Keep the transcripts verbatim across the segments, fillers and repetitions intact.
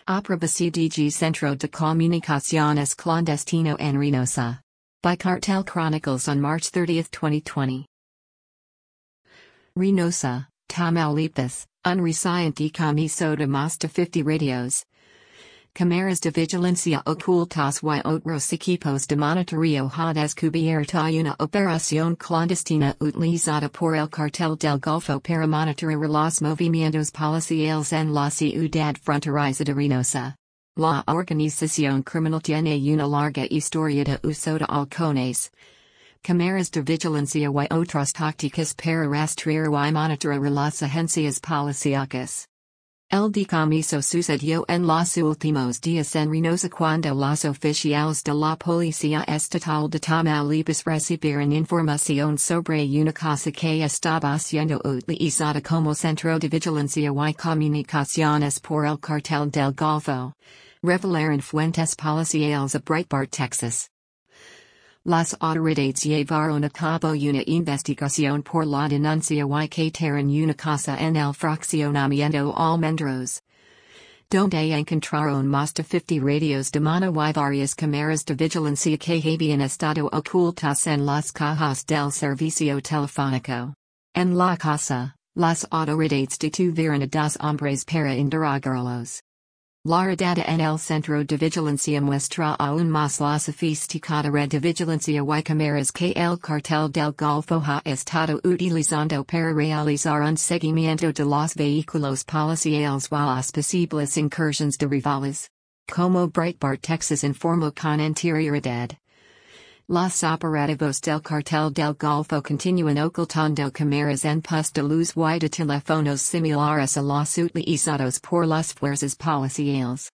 Aprobacy de Centro de Comunicaciones Clandestino en Reynosa. By Cartel Chronicles on March thirtieth twenty twenty. Reynosa, Tamaulipas, un reciente comiso de más de fifty radios. Cámaras de vigilancia ocultas y otros equipos de monitoreo ha descubierto una operación clandestina utilizada por el Cartel del Golfo para monitorear los movimientos policiales en la ciudad fronteriza de Reynosa. La organización criminal tiene una larga historia de uso de halcones, cámaras de vigilancia y otras tácticas para rastrear y monitorear las agencias policíacas. El decomiso sucedió en los últimos días en Reynosa cuando los oficiales de la Policía Estatal de Tamaulipas recibieron información sobre una casa que estaba siendo utilizada como centro de vigilancia y comunicaciones por el Cartel del Golfo, revelaron fuentes policiales a Breitbart, Texas. Las autoridades llevaron a cabo una investigación por la denuncia y captaron una casa en el fraccionamiento Almendros, donde encontraron más de fifty radios de mano y varias cámaras de vigilancia que habían estado ocultas en las cajas del servicio telefónico. En la casa, las autoridades detuvieron a dos hombres para interrogarlos. La redada en el centro de vigilancia muestra aún más la sofisticada red de vigilancia y cámaras que el Cartel del Golfo ha estado utilizando para realizar un seguimiento de los vehículos policiales y las posibles incursiones de rivales. Como Breitbart, Texas informó con anterioridad, los operativos del Cartel del Golfo continúan ocultando cámaras en poste de luz y de teléfonos similares a los utilizados por las fuerzas policiales.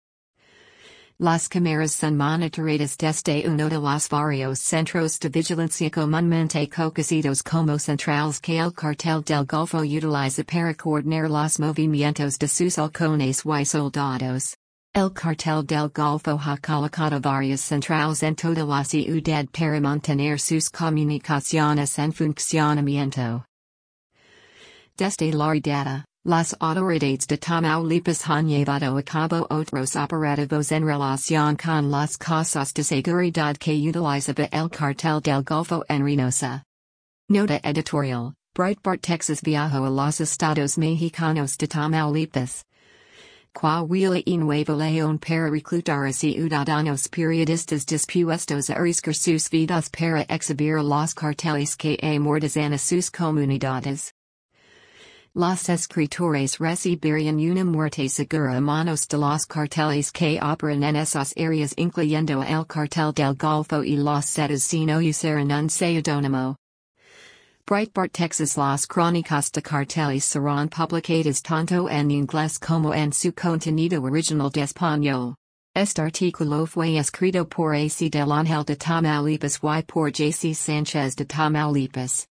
Las cámaras son monitoreadas desde uno de los varios centros de vigilancia comúnmente conocidos como centrales que el Cartel del Golfo utiliza para coordinar los movimientos de sus halcones y soldados. El Cartel del Golfo ha colocado varias centrales en toda la ciudad para mantener sus comunicaciones en funcionamiento. Desde la redada, las autoridades de Tamaulipas han llevado a cabo otros operativos en relación con las causas de seguridad que utilizaba el Cartel del Golfo en Reynosa. Nota editorial: Breitbart, Texas viajó a los estados mexicanos de Tamaulipas, Coahuila y Nuevo León para reclutar a ciudadanos periodistas dispuestos a arriesgar sus vidas para exhibir los carteles que amordazan a sus comunidades. Los escritores recibirían una muerte segura a manos de los carteles que operan en esas áreas, incluyendo el Cartel del Golfo y los Zetas, si no usaran un seudónimo. Breitbart, Texas. Las crónicas de carteles serán publicadas tanto en inglés como en su contenido original de español. Este artículo fue escrito por A C del Ángel de Tamaulipas y por J C Sánchez de Tamaulipas.